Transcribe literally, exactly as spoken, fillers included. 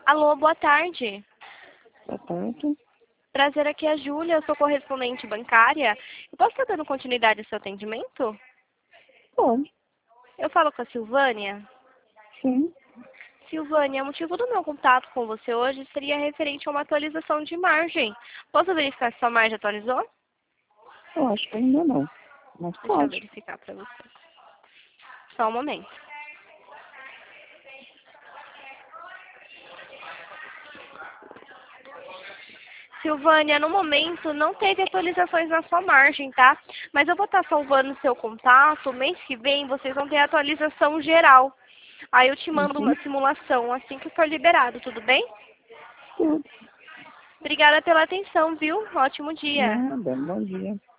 Alô, boa tarde. Boa tarde. Prazer, aqui é a Júlia, eu sou correspondente bancária. Eu posso estar dando continuidade ao seu atendimento? Pode, Eu falo com a Silvânia. sim. Silvânia, o motivo do meu contato com você hoje seria referente a uma atualização de margem. Posso verificar se sua margem atualizou? Eu acho que ainda não. Mas Deixa eu pode. verificar para você. Só um momento. Silvânia, no momento não teve atualizações na sua margem, tá? Mas eu vou estar salvando o seu contato. Mês que vem vocês vão ter a atualização geral. Aí eu te mando uma Uhum. simulação assim que for liberado, tudo bem? Tudo. Obrigada pela atenção, viu? Ótimo dia. Nada. Bom dia.